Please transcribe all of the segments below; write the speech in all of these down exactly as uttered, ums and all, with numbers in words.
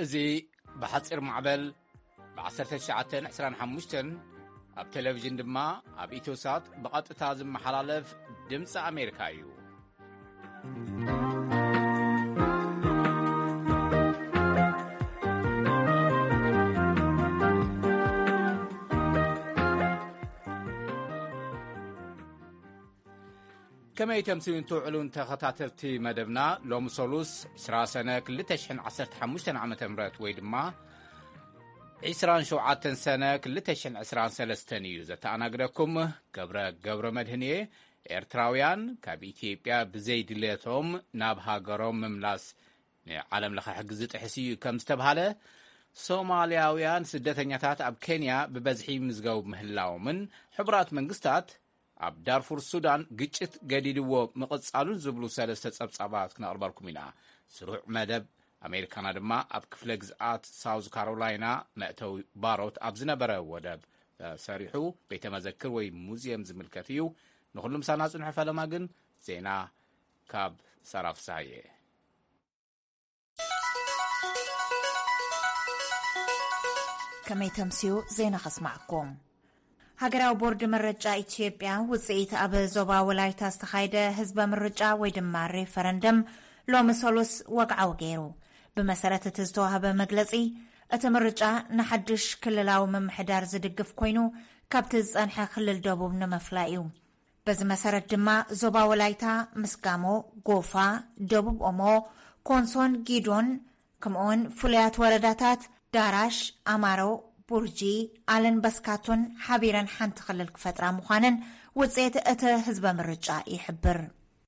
ازي بحصر معبل بعشرة تسعة عشرين حمشتن اب تلفزيون دما اب ايتوسات بقطتا زمحلالف دمص امريكا يو كما يتمسون توعلون تخطاتفتي مدبنا لوم سولوس عشرة سنة كل تشحن عشرة حمشتن عامة مرات ويدما عشران شوعاتن سنة كل تشحن عشران سلستن يوزة أنا قدكم قبرة قبرة مدهنية إرتراويان كابيتيبيا بزيد ليتهم نابها قروم مملاس عالم لخا حق زيت حسيو كم استبهاله سومالياويان سدتنياتات أب كينيا ببزحي مزقو بمهلاو من حبرات منقستات اب دارفور السودان ግጭት ገዲድዎ መقصالون ዝብሉ ሰለስተ ጸብጻባት ክነቅርበልኩም ኢና ስሩዕ መደብ አሜሪካና ድማ ኣብ ክፍለ ግዝኣት ሳውዝ ካሮላይና መእተው ባሮት ኣብ ዝነበረ ወደብ ሰሪሑ ቤተ መዘክር ወይ ሙዚየም ዝምልከት እዩ ንኹሉም ሳና ጽንሐ ፈለማ ግን ዜና ካብ ሰራፍሳየ كما تمسيو زينة خسمعكم هاجراو بورد مرجع إثيوبيا وزيت أب زوبا ولايتا استخايدة حزب مرجع ويدمار ريفرندم لو مسولوس وقعو غيرو بمسارة تزدوها بمجلسي أتمرجع نحدش كل لاو ممحدار زدقف كوينو كابتز أنحا خلل دوبو نمفلايو بز مسارة دما زوبا ولايتا مسكامو غوفا دوبو أمو كونسون جيدون كمون فليات ورداتات داراش أمارو بورجي آلن بسكاتون حبيران حانت خلل كفترة مخانن وزيت أتا حزب مرجع يحبر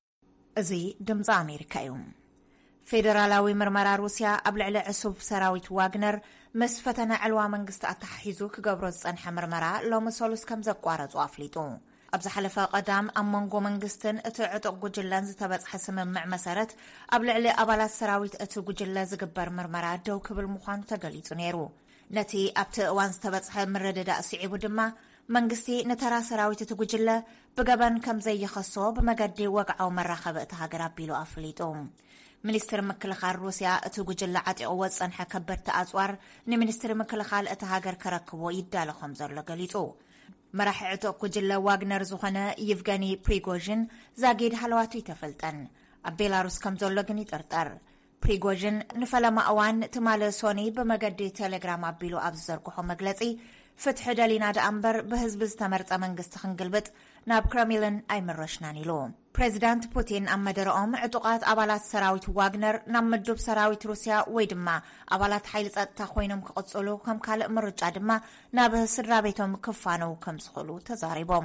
ازي دمز أمريكا يوم فيدرالاوي مرمرا روسيا قبل على عصب سراويت واغنر مسفتنا علوا منقست أتحيزوك قبروز أنحا مرمرا لو مسولوس كم زقوارز وافليتو أبز حلفة قدام أمانقو منقستن أتعطق جلان زتبز حسم مع مسارت قبل على أبالات سراويت أتو جلان زقبر مرمرا دوك بالمخان تقليتو نيرو نتي أبت أوان ستبصح مردد أسعيب دما منقستي نترى سراويت تقجلة بقبان كم زي خصو بمقدي وقعو مراخبة تهاقراب بيلو أفليتهم منستر مكلخال روسيا تقجلة عطي أوز أنحا كبرت أزوار نمنستر مكلخال أتهاقر كركبو يدالو خمزر لقليتو مراح عطو قجلة واغنر زخنا يفغاني بريغوجين زاقيد حلواتي تفلتن أبيلاروس كمزر لقني ترتر بريغوجين نفلما أوان تمال سوني بمقدي تيليغرام أبيلو أبزر كوحو مقلتي فتح دالينا دا أمبر بهزبز تمرت أمنقست خنقلبت ناب كراميلن أي مرشناني لو بريزيدانت بوتين أمدر أم عطوقات أبالات سراويت واغنر نمدوب سراويت روسيا ويدما أبالات حيلت أتاخوينم كقصولو كم كال مرجع دما نابه سرابيتهم كفانو كم سخلو تزاريبهم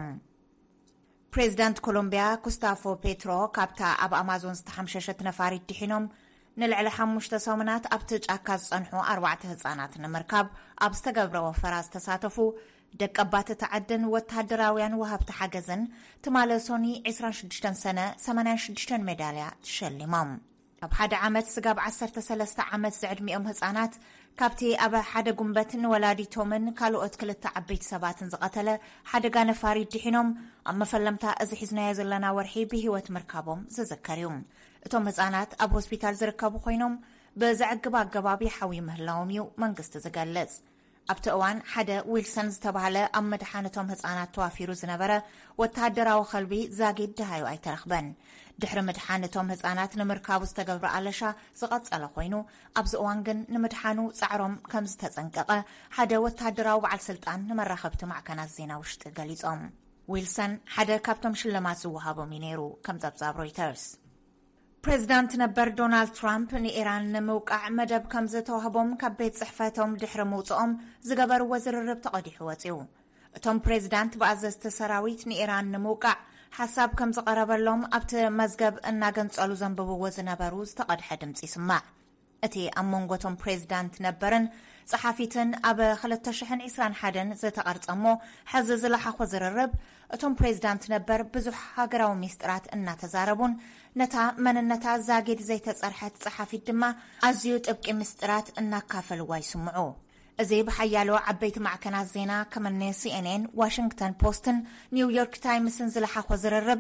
بريزيدانت كولومبيا كوستافو بيترو كابتا أب أمازون ستحمششت نفاري الدحينهم نلعل حموشتا سومنات أبتج أكاز أنحو أربعة هزانات نمركاب أبستقبر وفراز تساتفو دك أبات تعدن وتهدراويان وهبت حاجزن تمال سوني عسران شدشتن سنة سمنان شدشتن ميداليا تشلمام أب حدا عمت سقاب عسر تسلست عمت زعد مئم هزانات كابتي أبا حدا قنبتن ولادي تومن كالو أتكلت تعبيت سباتن زغتلا حدا قان فاري دحينهم أما فلمتا أزحزنا يزلنا ورحي بهوت مركابهم زذكريهم اتوم هزانات أب هوسبيتال زركبو خوينهم بزعقبا قبابي حوي مهلاوميو منقست زقالز أبت أوان حدا ويلسون زتبهاله أم مدحانتهم هزانات توافيرو زنبرة وتهدراو خلبي زاقيد دهايو أي ترخبن دحر مدحانتهم هزانات نمركابو استقبر علشا زغط على خوينو أبز أوانقن نمدحانو سعرهم كم زتزنققه حدا وتهدراو بعل سلطان نمرخبت مع كان الزينا وشت قليز أم ويلسون حدا كابتم شلمات زوهابو مينيرو كم زبزاب رويترز بريزيدانت نبر دونالد ترامب نيران موقع مدب كم زتوهبهم كبيت صحفتهم دحر موطئهم زقبر وزر الرب تقدي حواتيو توم بريزيدانت بعزز تسراويت نيران موقع حساب كم زقرب لهم أبت مزقب الناقن تسألو زنببو وزنبروز تقد حدمت يسمع اتي أمونغوتهم بريزيدانت نبرن صحافيتن أبا خلت تشحن إسران حدن زي تقرط أمو حزز لحق وزر الرب اتوم بريزيدانت نبر بزوح هاقراو ميسترات إنا تزاربون نتا من النتا زاقيد زي تزارحات صحافي الدما أزيوت ابكي ميسترات إنا كافل وايسمعو ازي بحيالو عبيت معكنا الزينا كمان سي ان ان واشنطن بوستن نيويورك تايمز نزلحق وزر الرب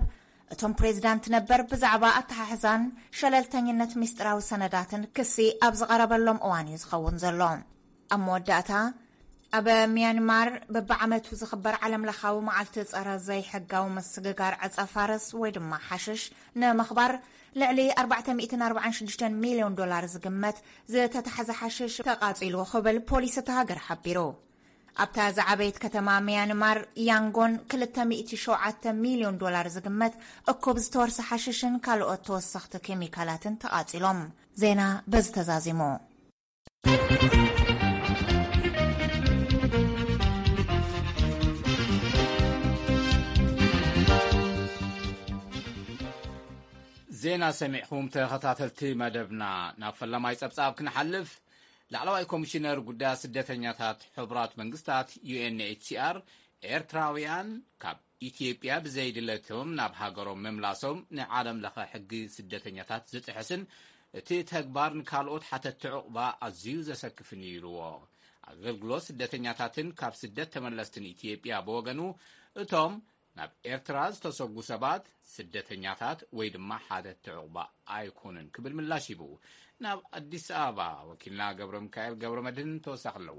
እቶም ፕሬዝዳንት ነበር ብዛዕባ ኣተሓሕዛን ሸለልተኝነት ሚስጥራዊ ሰነዳትን ክሲ ኣብ ዝቐረበሎም እዋን እዩ ዝኸውን ዘሎ ኣብ መወዳእታ ኣብ ሚያንማር በብዓመቱ ዝኽበር ዓለም ለኻዊ መዓልቲ ጸረ ዘይሕጋዊ ምስግጋር ዕፀ ፋረስ ወይ ድማ ሓሽሽ ንምኽባር ልዕሊ ኣርባዕተ ሚእትን ኣርባዓን ሽዱሽተን ሚልዮን ዶላር ዝግመት ዝተተሓዘ ሓሽሽ ተቓጺሉ ክብል ፖሊስ እቲ ሃገር ሓቢሩ ኣብታ ዝዓበየት ከተማ ሚያንማር ያንጎን ክልተ ሚእቲ ሸውዓተ ሚልዮን ዶላር ዝግመት እኩብ ዝተወርሰ ሓሽሽን ካልኦት ተወሰኽቲ ኬሚካላትን ተቓጺሎም ዜና በዚ ተዛዚሙ ዜና ሰሚዕኩም ተኸታተልቲ መደብና ናብ ፈላማይ ጸብጻብ ክንሓልፍ ላዕለዋይ ኮሚሽነር ጉዳያት ስደተኛታት ሕቡራት መንግስታት ዩኤንኤችሲአር ኤርትራውያን ካብ ኢትዮጵያ ብዘይድለቶም ናብ ሃገሮም ምምላሶም ንዓለም ለኸ ሕጊ ስደተኛታት ዝጥሕስን እቲ ተግባር ንካልኦት ሓተት ዕቑባ ኣዝዩ ዘሰክፍን ይብልዎ ኣገልግሎት ስደተኛታትን ካብ ስደት ተመለስትን ኢትዮጵያ ብወገኑ እቶም ናብ ኤርትራ ዝተሰጉ ሰባት ስደተኛታት ወይ ድማ ሓተት ዕቑባ ኣይኮኑን ክብል ምላሽ ይቡ ናብ ኣዲስ አበባ ወኪልና ገብረ ሚካኤል ገብረ መድህን ተወሳኺ ኣለዎ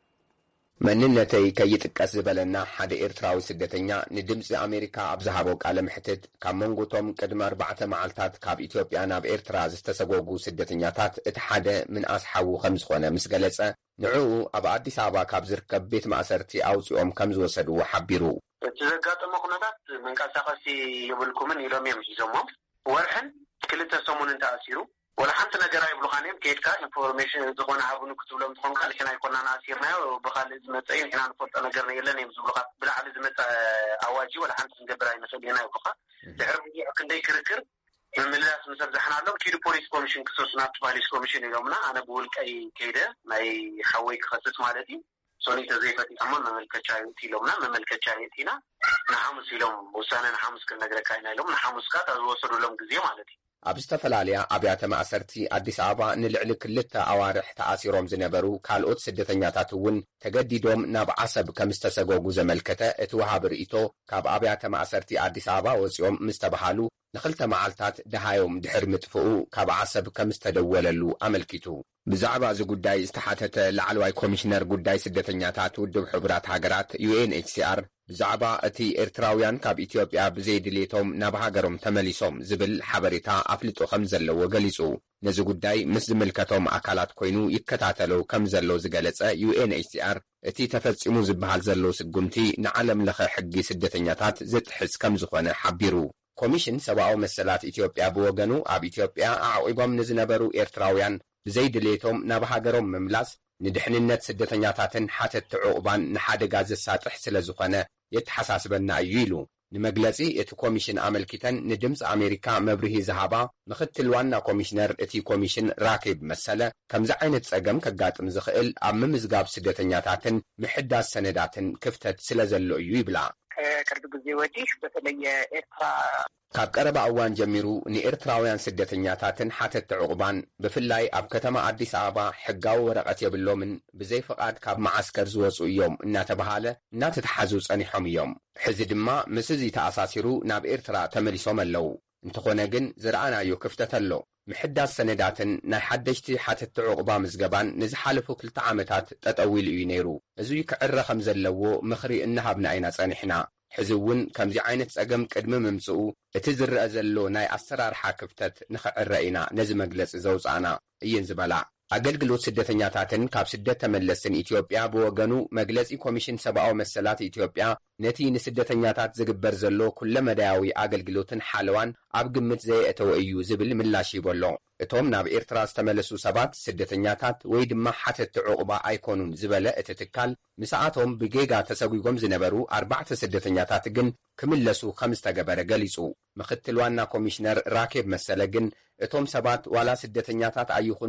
መንነተይ ከይጥቀስ ዝበለና ሓደ ኤርትራዊ ስደተኛ ንድምፂ ኣሜሪካ ኣብ ዝሃቦ ቃለ ምሕትት ካብ መንጎቶም ቅድሚ ኣርባዕተ መዓልታት ካብ ኢትዮጵያ ናብ ኤርትራ ዝተሰጎጉ ስደተኛታት እቲ ሓደ ምንኣስ ሓዉ ከም ዝኾነ ምስ ገለጸ ንዕኡ ኣብ ኣዲስ ኣበባ ካብ ዝርከብ ቤት ማእሰርቲ ኣውፂኦም ከም ዝወሰድዎ ሓቢሩ እቲ ዘጋጠመ ኩነታት መንቀሳቐሲ የብልኩምን ኢሎም እዮም ሒዞሞም ወርሕን ክልተ ሰሙንን ተኣሲሩ ወላ ሓንቲ ነገር ኣይብሉኻን እዮም ከይድካ ኢንፎርሜሽን ዝኾነ ሃቡን ክትብሎም ትኾንካ ንሕና ኣይኮናን ኣሲርናዮ ብኻልእ ዝመፀ ንሕና ንፈልጦ ነገር የለን እዮም ዝብሉኻ ብላዕሊ ዝመፀ ኣዋጂ ወላ ሓንቲ ክንገብር ኣይንኽእል ኢና ይብሉኻ ድሕሪ ሙዚዕ ክንደይ ክርክር ምምላስ ምሰብ ዘሕናሎም ኪዱ ፖሊስ ኮሚሽን ክሰሱ ናብቲ ፖሊስ ኮሚሽን ኢሎምና ኣነ ብውልቀይ ከይደ ናይ ሓወይ ክኸስስ ማለት እዩ ሶኒ ተዘይፈቲሖሞ መመልከቻ ይእቲሎምና መመልከቻ ይእቲና ንሓሙስ ኢሎም ውሳነ ንሓሙስ ክነግረካ ኢና ኢሎም ንሓሙስ ካ ዝወሰዱሎም ግዜ ማለት እዩ ኣብ ዝተፈላለያ ኣብያተ ማእሰርቲ ኣዲስ ኣበባ ንልዕሊ ክልተ ኣዋርሕ ተኣሲሮም ዝነበሩ ካልኦት ስደተኛታት እውን ተገዲዶም ናብ ዓሰብ ከም ዝተሰጎጉ ዘመልከተ እቲ ወሃብ ርእቶ ካብ ኣብያተ ማእሰርቲ ኣዲስ ኣበባ ወፂኦም ምስ ተባሃሉ ንኽልተ መዓልታት ደሃዮም ድሕሪ ምጥፍኡ ካብ ዓሰብ ከም ዝተደወለሉ ኣመልኪቱ ብዛዕባ እዚ ጉዳይ ዝተሓተተ ላዕለዋይ ኮሚሽነር ጉዳይ ስደተኛታት ውድብ ሕቡራት ሃገራት ዩኤንኤችሲአር ብዛዕባ እቲ ኤርትራውያን ካብ ኢትዮጵያ ብዘይድሌቶም ናብ ሃገሮም ተመሊሶም ዝብል ሓበሬታ ኣፍልጦ ከም ዘለዎ ገሊጹ ነዚ ጉዳይ ምስ ዝምልከቶም ኣካላት ኮይኑ ይከታተለው ከም ዘሎ ዝገለጸ ዩኤንኤችሲአር እቲ ተፈጺሙ ዝበሃል ዘሎ ስጉምቲ ንዓለም ለኸ ሕጊ ስደተኛታት ዝጥሕስ ከም ዝኾነ ሓቢሩ ኮሚሽን ሰብኣዊ መሰላት ኢትዮጵያ ብወገኑ ኣብ ኢትዮጵያ ኣዕቂቦም ንዝነበሩ ኤርትራውያን ብዘይድሌቶም ናብ ሃገሮም ምምላስ ንድሕንነት ስደተኛታትን ሓተት ዕቑባን ንሓደጋ ዘሳጥሕ ስለ ዝኾነ የተሓሳስበና እዩ ኢሉ ንመግለጺ እቲ ኮሚሽን ኣመልኪተን ንድምፂ ኣሜሪካ መብርሂ ዝሃባ ምኽትል ዋና ኮሚሽነር እቲ ኮሚሽን ራኬብ መሰለ ከምዚ ዓይነት ጸገም ከጋጥም ዝኽእል ኣብ ምምዝጋብ ስደተኛታትን ምሕዳስ ሰነዳትን ክፍተት ስለ ዘሎ እዩ ይብላ ከቅርብ ጊዜ ወዲህ በተለየ ኤርትራ ካብ ቀረባ እዋን ጀሚሩ ንኤርትራውያን ስደተኛታትን ሓተት ዕቑባን ብፍላይ ኣብ ከተማ ኣዲስ ኣበባ ሕጋዊ ወረቐት የብሎምን ብዘይ ፍቓድ ካብ መዓስከር ዝወፁ እዮም እናተባሃለ እናተተሓዙ ጸኒሖም እዮም ሕዚ ድማ ምስ እዚ ተኣሳሲሩ ናብ ኤርትራ ተመሊሶም ኣለዉ እንተኾነ ግን ዝረኣናዮ ክፍተት ኣሎ ምሕዳስ ሰነዳትን ናይ ሓደሽቲ ሓተት ዕቑባ ምዝገባን ንዝሓለፉ ክልተ ዓመታት ጠጠዊሉ እዩ ነይሩ እዙይ ክዕረ ከም ዘለዎ ምኽሪ እናሃብና ኢና ጸኒሕና ሕዚ እውን ከምዚ ዓይነት ጸገም ቅድሚ ምምጽኡ እቲ ዝርአ ዘሎ ናይ ኣሰራርሓ ክፍተት ንኽዕረ ኢና ነዚ መግለፂ ዘውፃእና እየን ዝበላ ኣገልግሎት ስደተኛታትን ካብ ስደት ተመለስትን ኢትዮጵያ ብወገኑ መግለፂ ኮሚሽን ሰብኣዊ መሰላት ኢትዮጵያ ነቲ ንስደተኛታት ዝግበር ዘሎ ኩለ መዳያዊ ኣገልግሎትን ሓለዋን ኣብ ግምት ዘየእተወ እዩ ዝብል ምላሽ ይበሎ እቶም ናብ ኤርትራ ዝተመለሱ ሰባት ስደተኛታት ወይ ድማ ሓተት ዕቑባ ኣይኮኑን ዝበለ እቲ ትካል ምስኣቶም ብጌጋ ተሰጉጎም ዝነበሩ ኣርባዕተ ስደተኛታት ግን ክምለሱ ከም ዝተገበረ ገሊጹ ምኽትል ዋና ኮሚሽነር ራኬብ መሰለ ግን እቶም ሰባት ዋላ ስደተኛታት ኣይኹኑ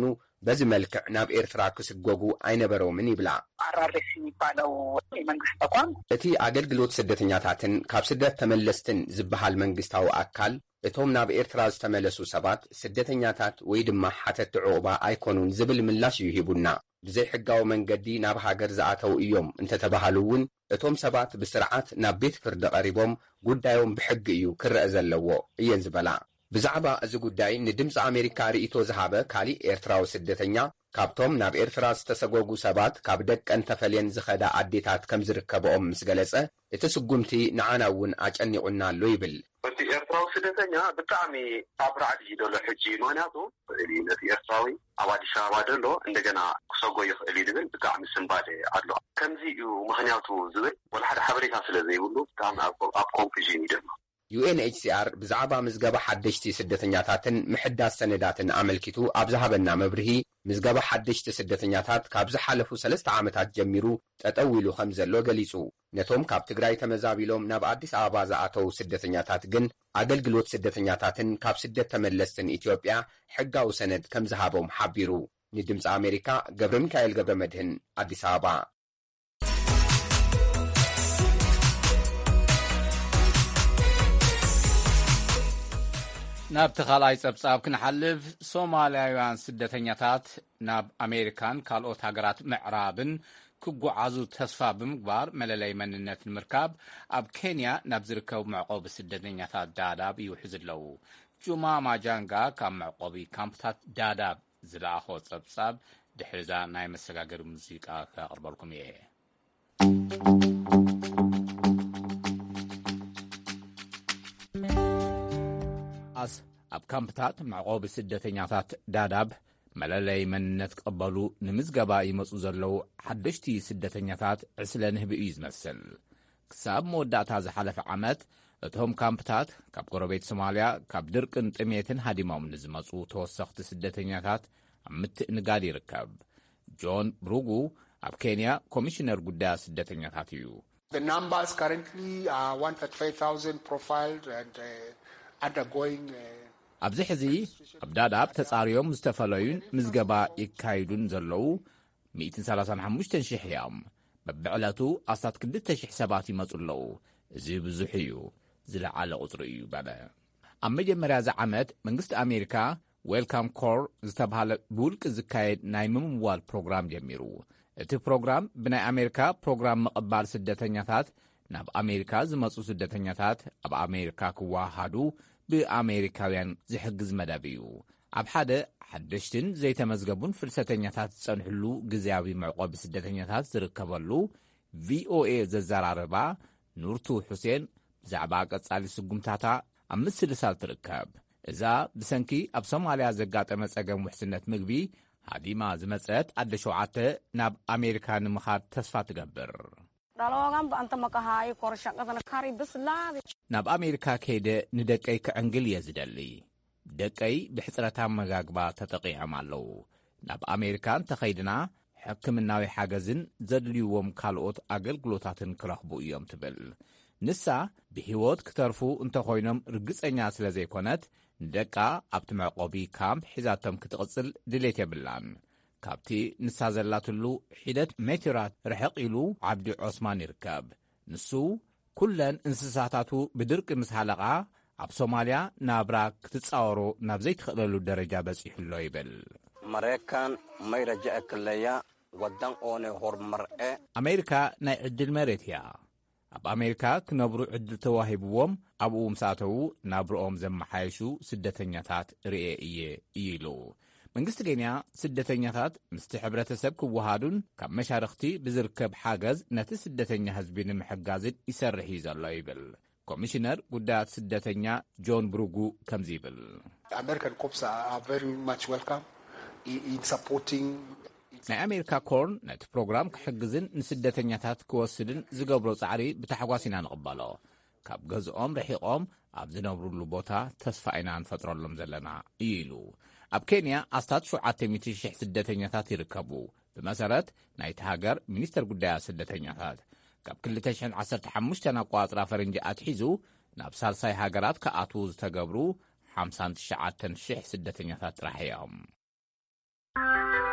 በዚ መልክዕ ናብ ኤርትራ ክስገጉ ኣይነበሮምን ይብላ። አራርሲ የሚባለው የመንግስት ተቋም እቲ አገልግሎት ስደተኛታትን ካብ ስደት ተመለስትን ዝበሃል መንግስታዊ አካል እቶም ናብ ኤርትራ ዝተመለሱ ሰባት ስደተኛታት ወይ ድማ ሓተት ዕቑባ ኣይኮኑን ዝብል ምላሽ ይሂቡና። ብዘይ ሕጋዊ መንገዲ ናብ ሃገር ዝኣተው እዮም እንተተባሃሉ እውን እቶም ሰባት ብስርዓት ናብ ቤት ፍርዲ ቀሪቦም ጉዳዮም ብሕጊ እዩ ክርአ ዘለዎ እየን ዝበላ። ብዛዕባ እዚ ጉዳይ ንድምፂ ኣሜሪካ ርእቶ ዝሃበ ካሊእ ኤርትራዊ ስደተኛ ካብቶም ናብ ኤርትራ ዝተሰጎጉ ሰባት ካብ ደቀን ተፈልየን ዝኸዳ ኣዴታት ከም ዝርከብኦም ምስ ገለጸ እቲ ስጉምቲ ንዓና እውን አጨኒቁና ኣሎ ይብል። እቲ ኤርትራዊ ስደተኛ ብጣዕሚ ኣብ ራዕዲ እዩ ዘሎ ሕጂ ምክንያቱ ነቲ ኤርትራዊ ኣብ አዲስ አበባ ደሎ እንደገና ክሰጎ ይኽእል ዝብል ብጣዕሚ ስንባደ ኣሎ። ከምዚ እዩ ምክንያቱ ዝብል ወላ ሓደ ሓበሬታ ስለ ዘይብሉ ብጣዕሚ ኣብ ኮንፊዥን እዩ ድማ ዩኤን ኤች ሲ አር ብዛዕባ ምዝገባ ሓደሽቲ ስደተኛታትን ምሕዳስ ሰነዳትን አመልኪቱ ኣብ ዝሃበና መብርሂ ምዝገባ ሓደሽቲ ስደተኛታት ካብ ዝሓለፉ ሰለስተ ዓመታት ጀሚሩ ጠጠው ኢሉ ከም ዘሎ ገሊጹ። ነቶም ካብ ትግራይ ተመዛቢሎም ናብ አዲስ አበባ ዝኣተው ስደተኛታት ግን አገልግሎት ስደተኛታትን ካብ ስደት ተመለስትን ኢትዮጵያ ሕጋዊ ሰነድ ከም ዝሃቦም ሓቢሩ። ንድምፂ አሜሪካ ገብረ ሚካኤል ገብረ መድህን አዲስ አበባ። ናብቲ ካልኣይ ጸብጻብ ክንሓልፍ ሶማልያውያን ስደተኛታት ናብ ኣሜሪካን ካልኦት ሃገራት ምዕራብን ክጓዓዙ ተስፋ ብምግባር መለለይ መንነት ንምርካብ ኣብ ኬንያ ናብ ዝርከቡ መዕቆቢ ስደተኛታት ዳዳብ ይውሕዙ ኣለዉ። ጁማ ማጃንጋ ካብ መዕቆቢ ካምፕታት ዳዳብ ዝለኣኾ ጸብጻብ ድሕዛ ናይ መሰጋገሪ ሙዚቃ ከቕርበልኩም እየ። ኣብ ካምፕታት መዕቆቢ ስደተኛታት ዳዳብ መለለይ መንነት ቀበሉ ንምዝገባ ይመፁ ዘለዉ ሓደሽቲ ስደተኛታት ዕስለ ንህቢ እዩ ዝመስል። ክሳብ መወዳእታ ዝሓለፈ ዓመት እቶም ካምፕታት ካብ ጎረቤት ሶማልያ ካብ ድርቅን ጥሜትን ሃዲሞም ንዝመፁ ተወሰኽቲ ስደተኛታት ኣብ ምትእንጋድ ይርከብ። ጆን ብሩጉ ኣብ ኬንያ ኮሚሽነር ጉዳያት ስደተኛታት እዩ። The numbers currently are one hundred thirty-five thousand profiled and uh, undergoing uh, ኣብዚ ሕዚ ኣብ ዳዳብ ተጻርዮም ዝተፈለዩን ምዝገባ ይካይዱን ዘለዉ መቶ ሰላሳ ሓሙሽተ ሽሕ እዮም። በብዕለቱ ኣስታት ክልተ ሽሕ ሰባት ይመፁ ኣለዉ። እዚ ብዙሕ እዩ፣ ዝለዓለ ቁፅሪ እዩ በለ። ኣብ መጀመርያ እዚ ዓመት መንግስቲ ኣሜሪካ ዌልካም ኮር ዝተባሃለ ብውልቂ ዝካየድ ናይ ምምዋል ፕሮግራም ጀሚሩ። እቲ ፕሮግራም ብናይ ኣሜሪካ ፕሮግራም መቐባል ስደተኛታት ናብ ኣሜሪካ ዝመፁ ስደተኛታት ኣብ ኣሜሪካ ክዋሃዱ ብኣሜሪካውያን ዝሕግዝ መደብ እዩ። ኣብ ሓደ ሓደሽትን ዘይተመዝገቡን ፍልሰተኛታት ዝጸንሕሉ ግዜያዊ መዕቆቢ ስደተኛታት ዝርከበሉ ቪኦኤ ዘዘራርባ ኑርቱ ሁሴን ብዛዕባ ቀጻሊ ስጉምታታ ኣብ ምስልሳል ትርከብ። እዛ ብሰንኪ ኣብ ሶማልያ ዘጋጠመ ጸገም ውሕስነት ምግቢ ሃዲማ ዝመጸት ኣደ ሸውዓተ ናብ ኣሜሪካ ንምኻድ ተስፋ ትገብር። ናብ ኣሜሪካ ከይደ ንደቀይ ክዕንግል እየ ዝደሊ። ደቀይ ብሕፅረታ መጋግባ ተጠቂዖም ኣለዉ። ናብ ኣሜሪካ እንተኸይድና ሕክምናዊ ሓገዝን ዘድልይዎም ካልኦት ኣገልግሎታትን ክረኽቡ እዮም ትብል። ንሳ ብሂወት ክትርፉ እንተኾይኖም ርግጸኛ ስለ ዘይኮነት ንደቃ ኣብቲ መዕቆቢ ካምፕ ሒዛቶም ክትቕጽል ድሌት የብላን። ካብቲ ንሳ ዘላትሉ ሒደት ሜቴራት ርሕቕ ኢሉ ዓብዲ ዖስማን ይርከብ። ንሱ ኩለን እንስሳታቱ ብድርቂ ምስ ሃለቓ ኣብ ሶማልያ ናብራ ክትጻወሮ ናብ ዘይትኽእለሉ ደረጃ በጺሑሎ ይብል። መሬካን መይረጃእ ክለያ ወዳን ኦነ ሆርመርአ ኣሜሪካ ናይ ዕድል መሬት እያ። ኣብ ኣሜሪካ ክነብሩ ዕድል ተዋሂብዎም ኣብኡ ምሳተዉ ናብርኦም ዘመሓየሹ ስደተኛታት ርኤ እየ እዩ ኢሉ። መንግስቲ ኬንያ ስደተኛታት ምስቲ ሕብረተሰብ ክወሃዱን ካብ መሻርክቲ ብዝርከብ ሓገዝ ነቲ ስደተኛ ህዝቢ ንምሕጋዝን ይሰርሕ እዩ ዘሎ ይብል። ኮሚሽነር ጉዳያት ስደተኛ ጆን ብሩጉ ከምዚ ይብል። American cops are very much welcome in supporting ናይ ኣሜሪካ ኮርን ነቲ ፕሮግራም ክሕግዝን ንስደተኛታት ክወስድን ዝገብሮ ጻዕሪ ብታሕጓስ ኢና ንቕበሎ። ካብ ገዝኦም ረሒቖም ኣብ ዝነብሩሉ ቦታ ተስፋ ኢና ንፈጥረሎም ዘለና እዩ ኢሉ። ኣብ ኬንያ ኣስታት ሸውዓተ ሚእቲ ሽሕ ስደተኛታት ይርከቡ። ብመሰረት ናይቲ ሃገር ሚኒስተር ጉዳያት ስደተኛታት ካብ ክልተ ሽሕ ዓሰርተ ሓሙሽተ ኣቋፅራ ፈረንጂ ኣትሒዙ ናብ ሳልሳይ ሃገራት ከኣትዉ ዝተገብሩ ሓምሳ ትሽዓተ ሽሕ ስደተኛታት ጥራሕ እዮም።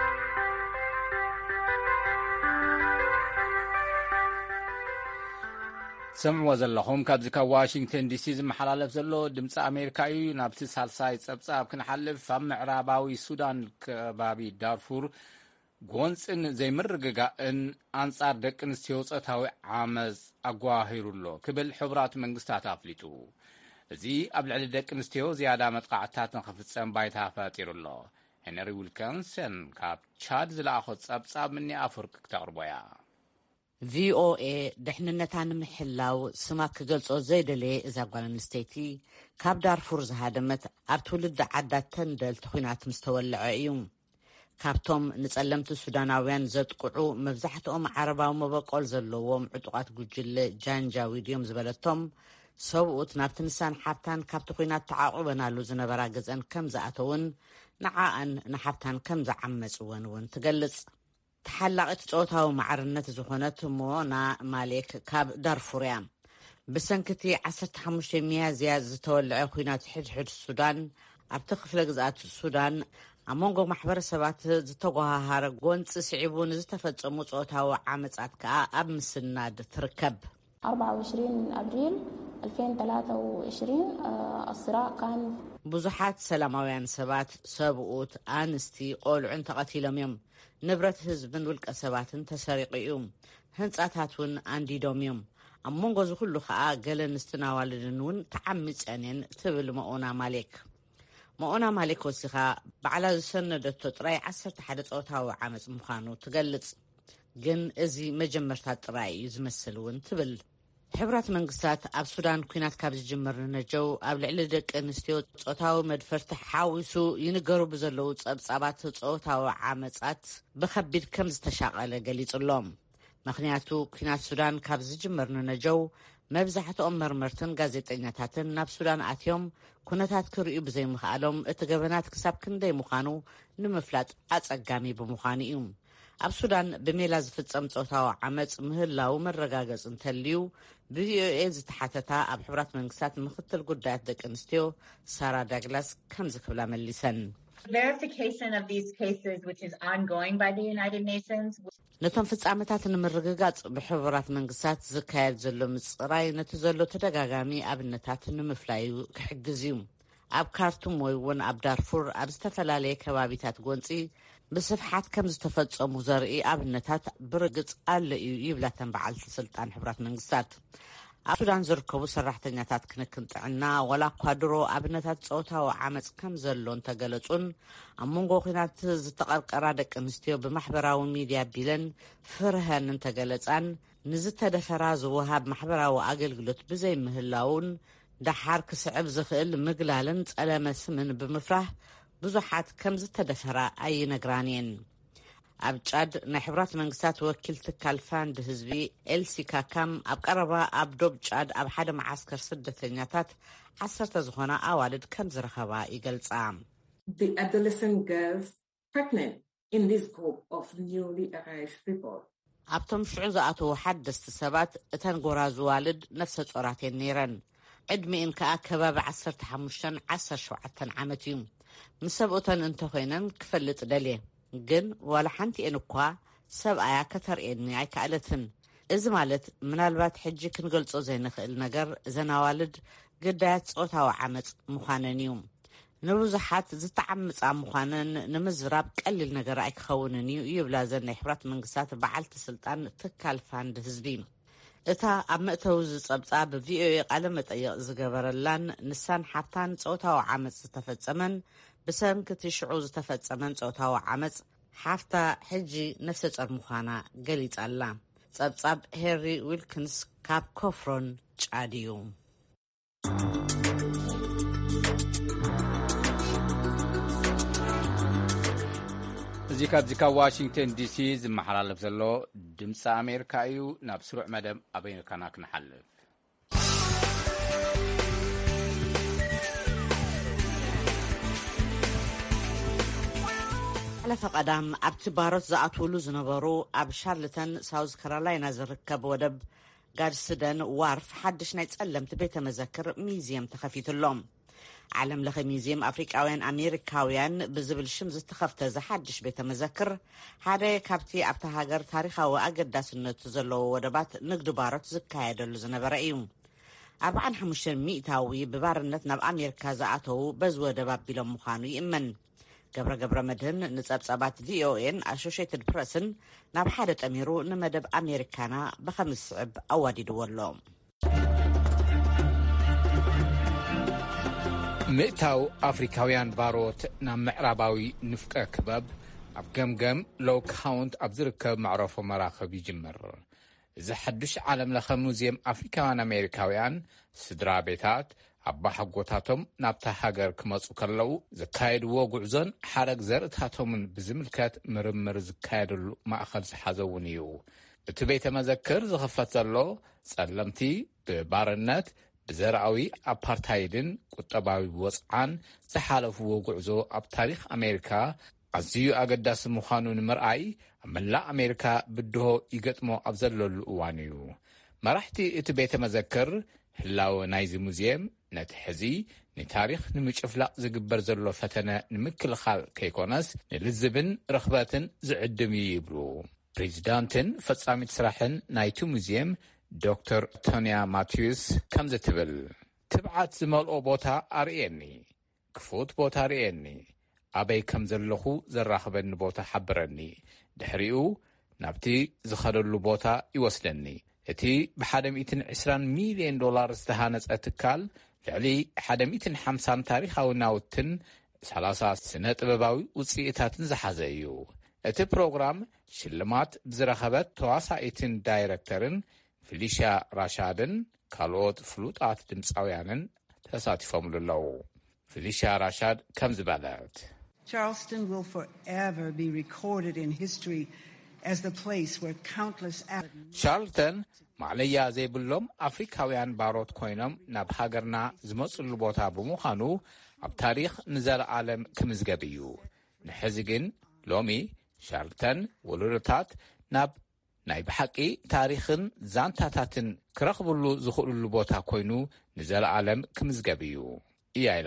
ሰምዕዎ ዘለኹም ካብዚ ካብ ዋሽንግተን ዲሲ ዝመሓላለፍ ዘሎ ድምፂ ኣሜሪካ እዩ። ናብቲ ሳልሳይ ጸብጻብ ክንሓልፍ ኣብ ምዕራባዊ ሱዳን ከባቢ ዳርፉር ጎንፅን ዘይምርግጋእን ኣንጻር ደቂ ኣንስትዮ ጾታዊ ዓመፅ ኣጓሂሩሎ ክብል ሕቡራት መንግስታት ኣፍሊጡ። እዚ ኣብ ልዕሊ ደቂ ኣንስትዮ ዝያዳ መጥቃዕትታት ንኽፍጸም ባይታ ፈጢሩሎ። ሄነሪ ዊልከንሰን ካብ ቻድ ዝለኣኾ ጸብጻብ ምኒ ኣፍርቂ ክተቕርቦ እያ። ቪኦኤ ድሕንነታ ንምሕላው ስማ ክገልጾ ዘይደለየ እዛ ጓል ኣንስተይቲ ካብ ዳርፉር ዝሃደመት ኣብ ትውልዲ ዓዳ ተንደልቲ ኩናት ምስ ተወልዐ እዩ። ካብቶም ንጸለምቲ ሱዳናውያን ዘጥቅዑ መብዛሕትኦም ዓረባዊ መበቆል ዘለዎም ዕጡቓት ጉጅለ ጃንጃዊድ እዮም ዝበለቶም ሰብኡት ናብቲ ንሳን ሓብታን ካብቲ ኩናት ተዓቑበናሉ ዝነበራ ገዘን ከም ዝኣተውን ንዓኣን ንሓብታን ከም ዝዓመፅወን እውን ትገልጽ። ተሓላቒት ጾታዊ ማዕርነት ዝኾነት ሞና ማሌክ ካብ ዳርፉር እያ። ብሰንኪቲ ዓሰርተ ሓሙሽተ ሚያዝያ ዝተወልዐ ኩናት ሕድሕድ ሱዳን ኣብቲ ክፍለ ግዝኣት ሱዳን ኣብ መንጎ ማሕበረሰባት ዝተጓሃሃረ ጎንፂ ስዒቡ ንዝተፈጸሙ ጾታዊ ዓመፃት ከዓ ኣብ ምስናድ ትርከብ። أربعة وعشرين أبريل ألفين وثلاثة وعشرين الصراع كان ብዙሓት ሰላማውያን ሰባት ሰብኡት ኣንስቲ ቆልዑን ተቐቲሎም እዮም። ንብረት ህዝብን ውልቀ ሰባትን ተሰሪቑ እዩ። ህንጻታት እውን አንዲዶም እዮም። ኣብ መንጎ ዝኩሉ ከዓ ገለ ኣንስትን ኣዋልድን እውን ተዓሚፀን እየን ትብል መኦና ማሌክ። መኦና ማሌክ ወሲኻ ባዕላ ዝሰነደቶ ጥራይ ዓሰርተ ሓደ ጾታዊ ዓመፅ ምዃኑ ትገልጽ። ግን እዚ መጀመርታት ጥራይ እዩ ዝመስል እውን ትብል። ሕቡራት መንግስታት ኣብ ሱዳን ኩናት ካብ ዝጅምር ንነጀው ኣብ ልዕሊ ደቂ ኣንስትዮ ጾታዊ መድፈርቲ ሓዊሱ ይንገሩ ብዘለዉ ጸብጻባት ጾታዊ ዓመፃት ብከቢድ ከም ዝተሻቐለ ገሊጹሎም። ምክንያቱ ኩናት ሱዳን ካብ ዝጅምር ንነጀው መብዛሕትኦም መርመርትን ጋዜጠኛታትን ናብ ሱዳን ኣትዮም ኩነታት ክርእዩ ብዘይምኽኣሎም እቲ ገበናት ክሳብ ክንደይ ምዃኑ ንምፍላጥ ኣጸጋሚ ብምዃኑ እዩ። ኣብ ሱዳን ብሜላ ዝፍጸም ጾታዊ ዓመፅ ምህላው መረጋገጽ እንተልዩ ብቪኦኤ ዝተሓተታ ኣብ ሕቡራት መንግስታት ምክትል ጉዳያት ደቂ ኣንስትዮ ሳራ ዳግላስ ከም ዝክብላ መሊሰን ነቶም ፍጻመታት ንምርግጋጽ ብሕቡራት መንግስታት ዝካየድ ዘሎ ምጽራይ ነቲ ዘሎ ተደጋጋሚ ኣብነታት ንምፍላይ ክሕግዝ እዩ። ኣብ ካርቱም ወይ እውን ኣብ ዳርፉር ኣብ ዝተፈላለየ ከባቢታት ጎንፂ ብስፍሓት ከም ዝተፈጸሙ ዘርኢ ኣብነታት ብርግጽ ኣለ እዩ ይብላተን በዓልቲ ስልጣን ሕቡራት መንግስታት። ኣብ ሱዳን ዝርከቡ ሰራሕተኛታት ክንክን ጥዕና ወላ እኳ ድሮ ኣብነታት ጾታዊ ዓመፅ ከም ዘሎን ተገለጹን ኣብ መንጎ ኩናት ዝተቐርቀራ ደቂ ኣንስትዮ ብማሕበራዊ ሚድያ ቢለን ፍርሀንን ተገለጻን ንዝተደፈራ ዝወሃብ ማሕበራዊ ኣገልግሎት ብዘይምህላውን ዳሓር ክስዕብ ዝኽእል ምግላልን ጸለመ ስምን ብምፍራህ ብዙሓት ከም ዝተደፈራ ኣይነግራን እየን። ኣብ ጫድ ናይ ሕቡራት መንግስታት ወኪል ትካል ፋንድ ህዝቢ ኤልሲ ካካም ኣብ ቀረባ ኣብ ዶብ ጫድ ኣብ ሓደ መዓስከር ስደተኛታት ዓሰርተ ዝኾና ኣዋልድ ከም ዝረኸባ ይገልጻ። ኣብቶም ሽዑ ዝኣተዉ ሓደስቲ ሰባት እተን ጎራዙ ዋልድ ነፍሰ ጾራት እየን ነይረን። ዕድሚእን ከዓ ከባቢ ዓሰርተ ሓሙሽተን ዓሰርተ ሸውዓተን ዓመት እዩ። ምስ ሰብኡተን እንተኮይነን ክፈልጥ ደልየ ግን ዋላ ሓንቲአን እኳ ሰብኣያ ከተርእየኒ ኣይከኣለትን። እዚ ማለት ምናልባት ሕጂ ክንገልጾ ዘይንኽእል ነገር እዘን ኣዋልድ ግዳያት ጾታዊ ዓመፅ ምዃነን እዩ። ንብዙሓት ዝተዓምፃ ምዃነን ንምዝራብ ቀሊል ነገር ኣይክኸውንን እዩ ይብላ ዘን ናይ ሕቡራት መንግስታት በዓልቲ ስልጣን ትካል ፋንድ ህዝቢ። እታ ኣብ መእተዊ ዝጸብጻ ብቪኦኤ ቃለ መጠይቕ ዝገበረላን ንሳን ሓብታን ጾታዊ ዓመፅ ዝተፈጸመን ብሰንኪቲ ሽዑ ዝተፈጸመን ጾታዊ ዓመፅ ሓፍታ ሕጂ ነፍሰ ጸር ምዃና ገሊጻላ። ጸብጻብ ሄሪ ዊልኪንስ ካብ ኮፍሮን ጫድ እዩ። እዚ ካብዚ ካብ ዋሽንግተን ዲሲ ዝመሓላለፍ ዘሎ ድምፂ ኣሜሪካ እዩ። ናብ ስሩዕ መደብ ኣሜሪካና ክንሓልፍ። ሓለፈ ቀዳም ኣብቲ ባሮት ዝኣትውሉ ዝነበሩ ኣብ ሻርልተን ሳውዝ ካሮላይና ዝርከብ ወደብ ጋድስደን ዋርፍ ሓድሽ ናይ ጸለምቲ ቤተ መዘክር ሚዝየም ተኸፊትሎም። ዓለም ለኸ ሙዚየም ኣፍሪቃውያን ኣሜሪካውያን ብዝብል ሽም ዝተኸፍተ ዝሓድሽ ቤተ መዘክር ሓደ ካብቲ ኣብታ ሃገር ታሪኻዊ ኣገዳስነት ዘለዎ ወደባት ንግዲ ባሮት ዝካየደሉ ዝነበረ እዩ። ኣርባዓን ሓሙሽተን ሚእታዊ ብባርነት ናብ ኣሜሪካ ዝኣተው በዚ ወደብ ኣቢሎም ምዃኑ ይእመን። ገብረ ገብረ መድህን ንጸብጸባት ቪኦኤን ኣሶሽየትድ ፕረስን ናብ ሓደ ጠሚሩ ንመደብ ኣሜሪካና ብኸምስ ስዕብ ኣዋዲድዎ ኣሎ። ምእታው ኣፍሪካውያን ባሮት ናብ ምዕራባዊ ንፍቀ ክበብ ኣብ ገምገም ሎው ካውንት ኣብ ዝርከብ መዕረፎ መራኸቢ ይጅምር። እዚ ሓዱሽ ዓለም ለኸ ሙዚየም ኣፍሪካውያን ኣሜሪካውያን ስድራ ቤታት ኣባ ሓጎታቶም ናብታ ሃገር ክመፁ ከለዉ ዝካየድዎ ጉዕዞን ሓረግ ዘርእታቶምን ብዝምልከት ምርምር ዝካየደሉ ማእኸል ዝሓዘውን እዩ። እቲ ቤተ መዘክር ዝኽፈት ዘሎ ጸለምቲ ብባርነት ብዘርኣዊ ኣፓርታይድን ቁጠባዊ ወፅዓን ዝሓለፍዎ ጉዕዞ ኣብ ታሪክ ኣሜሪካ ኣዝዩ ኣገዳሲ ምዃኑ ንምርኣይ ኣብ መላእ ኣሜሪካ ብድሆ ይገጥሞ ኣብ ዘለሉ እዋን እዩ። መራሕቲ እቲ ቤተ መዘክር ህላዊ ናይዚ ሙዚየም ነቲ ሕዚ ንታሪክ ንምጭፍላቕ ዝግበር ዘሎ ፈተነ ንምክልኻል ከይኮነስ ንልዝብን ረኽበትን ዝዕድም እዩ ይብሉ። ፕሬዚዳንትን ፈጻሚት ስራሕን ናይቲ ሙዚየም ዶክተር ቶንያ ማቲዩስ ከምዚ ትብል፣ ትብዓት ዝመልኦ ቦታ ኣርእየኒ፣ ክፉት ቦታ ኣርእየኒ፣ ኣበይ ከም ዘለኹ ዘራኽበኒ ቦታ ሓብረኒ፣ ድሕሪኡ ናብቲ ዝኸደሉ ቦታ ይወስደኒ። እቲ ብሓደ ሚእትን ዕስራን ሚልዮን ዶላር ዝተሃነጸ ትካል ልዕሊ ሓደ ሚእትን ሓምሳን ታሪኻዊ ናውትን ሰላሳ ስነ ጥበባዊ ውፅኢታትን ዝሓዘ እዩ። እቲ ፕሮግራም ሽልማት ብዝረኸበት ተዋሳኢትን ዳይረክተርን ፊሊሽያ ራሻድን ካልኦት ፍሉጣት ድምፃውያንን ተሳቲፎምሉ ኣለዉ። ፊሊሽያ ራሻድ ከም ዝበለት Charleston will forever be recorded in history as the place where countless ሻርልተን ማዕለያ ዘይብሎም ኣፍሪካውያን ባሮት ኮይኖም ናብ ሃገርና ዝመፅሉ ቦታ ብምዃኑ ኣብ ታሪክ ንዘለዓለም ክምዝገብ እዩ። ንሕዚ ግን ሎሚ ሻርልተን ወለዶታት ናብ ናይ ብሓቂ ታሪክን ዛንታታትን ክረኽብሉ ዝኽእሉሉ ቦታ ኮይኑ ንዘለዓለም ክምዝገብ እዩ እያ ኢላ።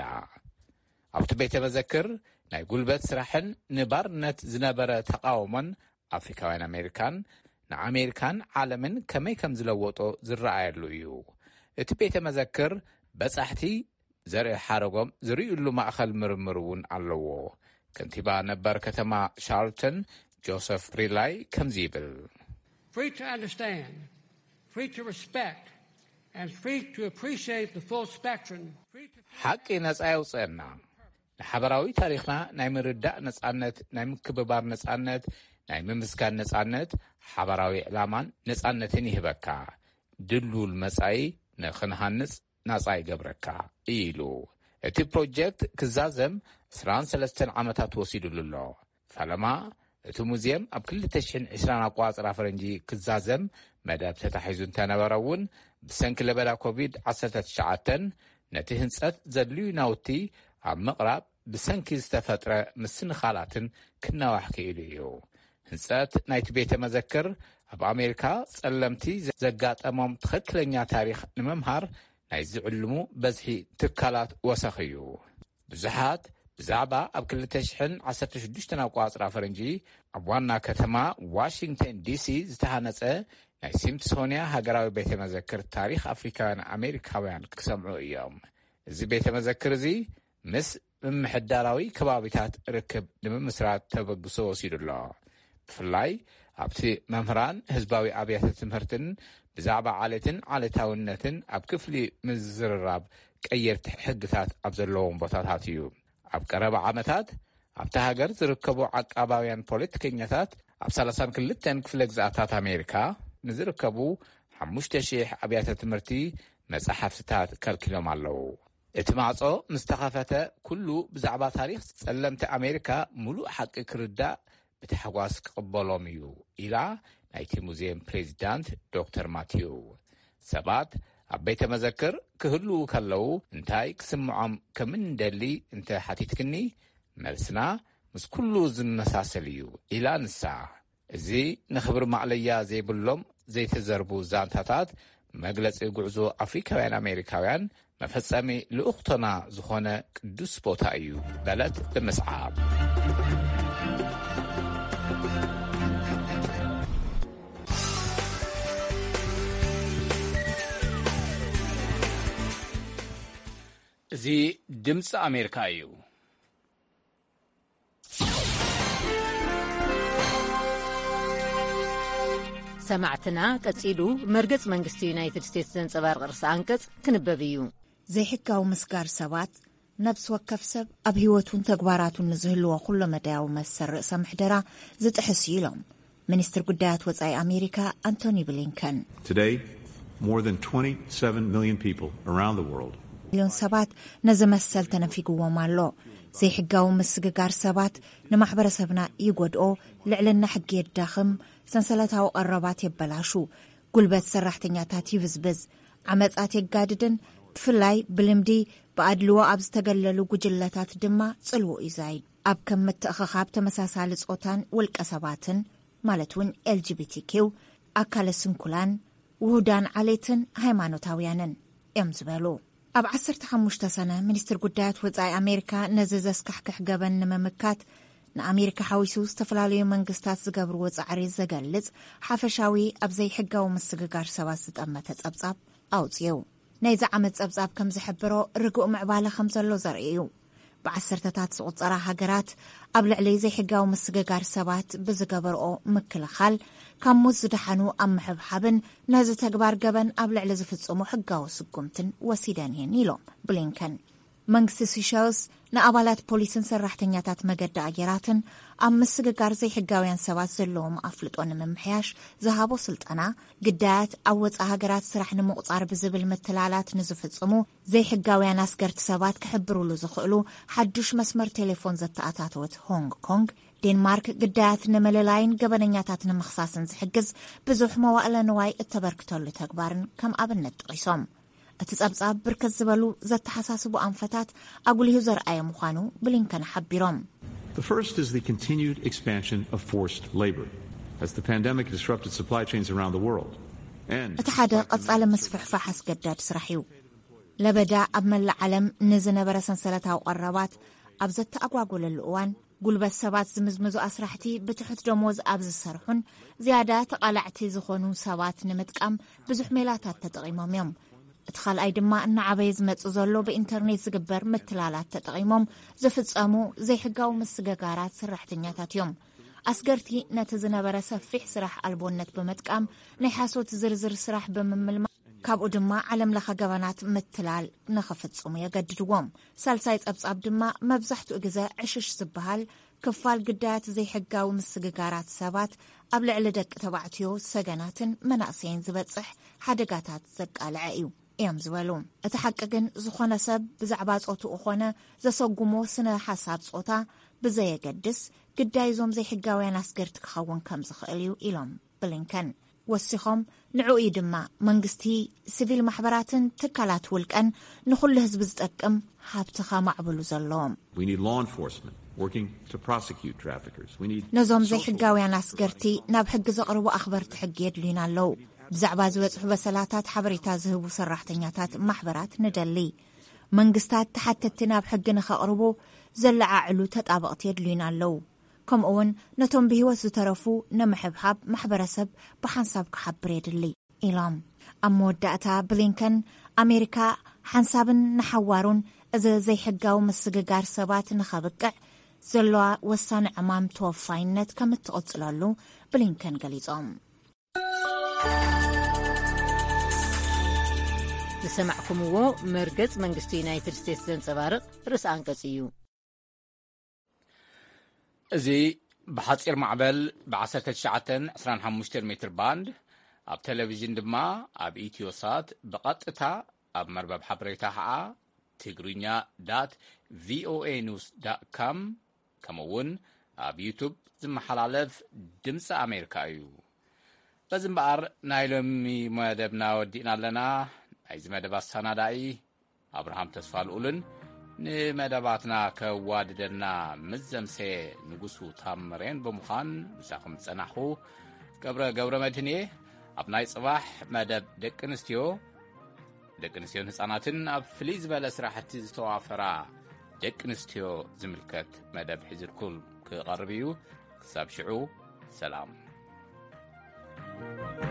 ኣብቲ ቤተ መዘክር ናይ ጉልበት ስራሕን ንባርነት ዝነበረ ተቃውሞን ኣፍሪካውያን ኣሜሪካን ንኣሜሪካን ዓለምን ከመይ ከም ዝለወጦ ዝረኣየሉ እዩ። እቲ ቤተ መዘክር በጻሕቲ ዘርኢ ሓረጎም ዝርዩሉ ማእኸል ምርምር እውን ኣለዎ። ከንቲባ ነበር ከተማ ሻርልተን ጆሴፍ ሪላይ ከምዚ ይብል፣ free to understand, free to respect, and free to appreciate the full spectrum. ሓቂ ነጻ የውፅአና፣ ንሓበራዊ ታሪኽና ናይ ምርዳእ ነጻነት፣ ናይ ምክብባር ነጻነት፣ ናይ ምምስጋን ነጻነት፣ ሓበራዊ ዕላማን ነጻነትን ይህበካ፣ ድሉል መጻኢ ንኽንሃንጽ ናጻ ይገብረካ ኢሉ። እቲ ፕሮጀክት ክዛዘም ዕስራን ሰለስተ ዓመታት ወሲዱሉ ኣሎ። ፈለማ እቲ ሙዚየም ኣብ ክልተ ሽሕን ዕስራን ኣቋፅራ ፈረንጂ ክዛዘም መደብ ተታሒዙ እንተነበረ እውን ብሰንኪ ለበዳ ኮቪድ ዓሰርተ ትሽዓተ ነቲ ህንጸት ዘድልዩ ናውቲ ኣብ ምቕራብ ብሰንኪ ዝተፈጥረ ምስንኻላትን ክነዋሕ ክኢሉ እዩ። ህንጸት ናይቲ ቤተ መዘክር ኣብ ኣሜሪካ ጸለምቲ ዘጋጠሞም ትኽክለኛ ታሪክ ንምምሃር ናይ ዝዕልሙ በዝሒ ትካላት ወሰኽ እዩ። ብዙሓት ብዛዕባ ኣብ ክልተ ሽሕን ዓሰርተ ሽዱሽተ ኣቋፅራ ፈረንጂ ኣብ ዋና ከተማ ዋሽንግተን ዲሲ ዝተሃነጸ ናይ ሲምፕሶንያ ሃገራዊ ቤተ መዘክር ታሪክ ኣፍሪካውያን ኣሜሪካውያን ክሰምዑ እዮም። እዚ ቤተ መዘክር እዚ ምስ ምምሕዳራዊ ከባቢታት ርክብ ንምምስራት ተበግሶ ወሲዱ ኣሎ። ብፍላይ ኣብቲ መምህራን ህዝባዊ ኣብያተ ትምህርትን ብዛዕባ ዓሌትን ዓሌታውነትን ኣብ ክፍሊ ምዝርራብ ቀየርቲ ሕግታት ኣብ ዘለዎም ቦታታት እዩ። ኣብ ቀረባ ዓመታት ኣብቲ ሃገር ዝርከቡ ዓቃባውያን ፖለቲከኛታት ኣብ ሰላሳ ክልተ ክፍለ ግዝኣታት ኣሜሪካ ንዝርከቡ ሓሙሽተ ሽሕ ኣብያተ ትምህርቲ መጻሕፍትታት ከልኪሎም ኣለዉ። እቲ ማዕጾ ምስ ተኸፈተ ኩሉ ብዛዕባ ታሪክ ጸለምቲ ኣሜሪካ ሙሉእ ሓቂ ክርዳእ ብተሓጓስ ክቕበሎም እዩ ኢላ ናይቲ ሙዚየም ፕሬዚዳንት ዶክተር ማቲዩ። ሰባት ኣብ ቤተ መዘክር ክህልው ከለዉ እንታይ ክስምዖም ከምንደሊ እንተ ሓቲትክኒ መልስና ምስ ኩሉ ዝመሳሰል እዩ ኢላ ንሳ። እዚ ንኽብሪ ማዕለያ ዘይብሎም ዘይተዘርቡ ዛንታታት መግለፂ ጉዕዞ ኣፍሪካውያን ኣሜሪካውያን መፈጸሚ ልኡኽቶና ዝኾነ ቅዱስ ቦታ እዩ በለት ብምስዓብ እዚ ድምፂ ኣሜሪካ እዩ። ሰማዕትና ቀጺሉ መርገጽ መንግስቲ ዩናይትድ ስቴትስ ዘንጸባርቕ ርእሲ አንቀጽ ክንበብ እዩ። ዘይሕጋዊ ምስጋር ሰባት ነብሲ ወከፍ ሰብ ኣብ ህይወቱን ተግባራቱን ንዝህልዎ ኩሎ መዳያዊ መሰር ርእሰ ምሕደራ ዝጥሕስ ኢሎም ሚኒስትር ጉዳያት ወጻኢ ኣሜሪካ አንቶኒ ብሊንከን Today, more than twenty-seven million people around the world ሚሊዮን ሰባት ነዚ መሰል ተነፊግዎም ኣሎ። ዘይሕጋዊ ምስግጋር ሰባት ንማሕበረሰብና ይጎድኦ፣ ልዕልና ሕጊ የዳኽም፣ ሰንሰለታዊ ቀረባት የበላሹ፣ ጉልበት ሰራሕተኛታት ይብዝብዝ፣ ዓመጻት የጋድድን ብፍላይ ብልምዲ ብኣድልዎ ኣብ ዝተገለሉ ጉጅለታት ድማ ጽልዎ ይዛይድ። ኣብ ከም ምትእኽኻብ ተመሳሳሊ ጾታን ውልቀ ሰባትን ማለት እውን ኤል ጂ ቢ ቲ ኪው ኣካለ ስንኩላን ውሁዳን ዓሌትን ሃይማኖታውያንን እዮም ዝበሉ። ኣብ ዓሰርተ ሓሙሽተ ሰነ ሚኒስትር ጉዳያት ወጻኢ ኣሜሪካ ነዚ ዘስካሕክሕ ገበን ንምምካት ንኣሜሪካ ሓዊሱ ዝተፈላለዩ መንግስታት ዝገብርዎ ጻዕሪ ዘገልጽ ሓፈሻዊ ኣብ ዘይሕጋዊ ምስግጋር ሰባት ዝጠመተ ጸብጻብ ኣውፅዩ። ናይዚ ዓመት ጸብጻብ ከም ዝሕብሮ ርግእ ምዕባለ ከም ዘሎ ዘርኢ እዩ። ብዓሰርተታት ዝቁጸራ ሃገራት ኣብ ልዕሊ ዘይሕጋዊ ምስግጋር ሰባት ብዝገበርኦ ምክልኻል ካብ ሞት ዝደሓኑ ኣብ ምሕብሓብን ነዚ ተግባር ገበን ኣብ ልዕሊ ዝፍጽሙ ሕጋዊ ስጉምትን ወሲደን እየን ኢሎም ብሊንከን። መንግስቲ ሲሸልስ ንኣባላት ፖሊስን ሰራሕተኛታት መገዲ ኣየራትን ኣብ ምስግጋር ዘይሕጋውያን ሰባት ዘለዎም ኣፍልጦ ንምምሕያሽ ዝሃቦ ስልጠና ግዳያት ኣብ ወፃኢ ሃገራት ስራሕ ንምቁፃር ብዝብል ምትላላት ንዝፍጽሙ ዘይሕጋውያን ኣስገርቲ ሰባት ክሕብሩሉ ዝኽእሉ ሓዱሽ መስመር ቴሌፎን ዘተኣታተወት ሆንግ ኮንግ ዴንማርክ ግዳያት ንምልላይን ገበነኛታት ንምኽሳስን ዝሕግዝ ብዙሕ መዋእለ ንዋይ እተበርክተሉ ተግባርን ከም ኣብነት ጠቂሶም። እቲ ጸብጻብ ብርከት ዝበሉ ዘተሓሳስቡ ኣንፈታት ኣጉሊሁ ዘርኣየ ምዃኑ ብሊንከን ሓቢሮም። The first is the continued expansion of forced labor as the pandemic disrupted supply chains around the world. እቲ ሓደ ቀጻሊ ምስፍሕፋሕ ኣስገዳድ ስራሕ እዩ። ለበዳ ኣብ መላእ ዓለም ንዝነበረ ሰንሰለታዊ ቀረባት ኣብ ዘተኣጓጎለሉ እዋን ጉልበት ሰባት ዝምዝምዙ ኣስራሕቲ ብትሑት ደሞዝ ኣብ ዝሰርሑን ዝያዳ ተቓላዕቲ ዝኾኑ ሰባት ንምጥቃም ብዙሕ ሜላታት ተጠቒሞም እዮም። እቲ ካልኣይ ድማ እናዓበየ ዝመጽእ ዘሎ ብኢንተርኔት ዝግበር ምትላላት ተጠቒሞም ዝፍጸሙ ዘይሕጋዊ ምስግጋራት ሰራሕተኛታት እዮም። ኣስገርቲ ነቲ ዝነበረ ሰፊሕ ስራሕ ኣልቦነት ብምጥቃም ናይ ሓሶት ዝርዝር ስራሕ ብምምልማ ካብኡ ድማ ዓለም ለኸ ገበናት ምትላል ንኽፍጽሙ የገድድዎም። ሳልሳይ ጸብጻብ ድማ መብዛሕትኡ ግዜ ዕሽሽ ዝበሃል ክፋል ግዳያት ዘይሕጋዊ ምስግጋራት ሰባት ኣብ ልዕሊ ደቂ ተባዕትዮ ሰገናትን መናእሰይን ዝበጽሕ ሓደጋታት ዘቃልዐ እዩ እዮም ዝበሉ። እቲ ሓቂ ግን ዝኾነ ሰብ ብዛዕባ ጾትኡ ኾነ ዘሰጉሞ ስነ ሓሳብ ጾታ ብዘየገድስ ግዳይ ዞም ዘይሕጋውያን ኣስገርቲ ክኸውን ከም ዝኽእል እዩ ኢሎም ብሊንከን ወሲኾም። ንዕኡ ድማ መንግስቲ ሲቪል ማሕበራትን ትካላት ውልቀን ንኹሉ ህዝቢ ዝጠቅም ሃብቲ ኸማዕብሉ ዘለዎም ነዞም ዘይሕጋውያን ኣስገርቲ ናብ ሕጊ ዘቕርቡ ኣኽበርቲ ሕጊ የድልዩና ኣለዉ። ብዛዕባ ዝበጽሑ በሰላታት ሓበሬታ ዝህቡ ሰራሕተኛታት ማሕበራት ንደሊ መንግስታት ተሓተቲ ናብ ሕጊ ንኸቕርቡ ዘለዓዕሉ ተጣበቕቲ የድልዩና ኣለዉ። ከምኡውን ነቶም ብህይወት ዝተረፉ ንምሕብሓብ ማሕበረሰብ ብሓንሳብ ክሓብር የድሊ ኢሎም። ኣብ መወዳእታ ብሊንከን ኣሜሪካ ሓንሳብን ንሓዋሩን እዚ ዘይሕጋዊ ምስግጋር ሰባት ንኸብቅዕ ዘለዋ ወሳኒ ዕማም ተወፋይነት ከም እትቕጽለሉ ብሊንከን ገሊጾም። ዝሰማዕኩምዎ መርገጽ መንግስቲ ዩናይትድ ስቴትስ ዘንጸባርቕ ርእሲ አንቀጽ እዩ። እዚ ብሓፂር ማዕበል ብ19 25 ሜትር ባንድ ኣብ ቴሌቪዥን ድማ ኣብ ኢትዮሳት ብቐጥታ ኣብ መርበብ ሓበሬታ ከዓ ትግርኛ ዳት ቪኦኤ ኒውስ ዳት ካም ከምኡውን ኣብ ዩቱብ ዝመሓላለፍ ድምፂ ኣሜሪካ እዩ። በዚ እምበኣር ናይ ሎሚ መደብና ወዲእና ኣለና። ናይዚ መደብ ኣሰናዳኢ ኣብርሃም ተስፋ ልኡልን ንመደባትና ከዋድደና ምዘምሰ ንጉሱ ታምሬን ብምዃን ምሳኹም ዝጸናሑ ገብረ ገብረ መድህን እየ። ኣብ ናይ ጽባሕ መደብ ደቂ ኣንስትዮ ደቂ ኣንስትዮን ህፃናትን ኣብ ፍልይ ዝበለ ስራሕቲ ዝተዋፈራ ደቂ ኣንስትዮ ዝምልከት መደብ ሒዝልኩም ክቐርብ እዩ። ክሳብ ሽዑ ሰላም።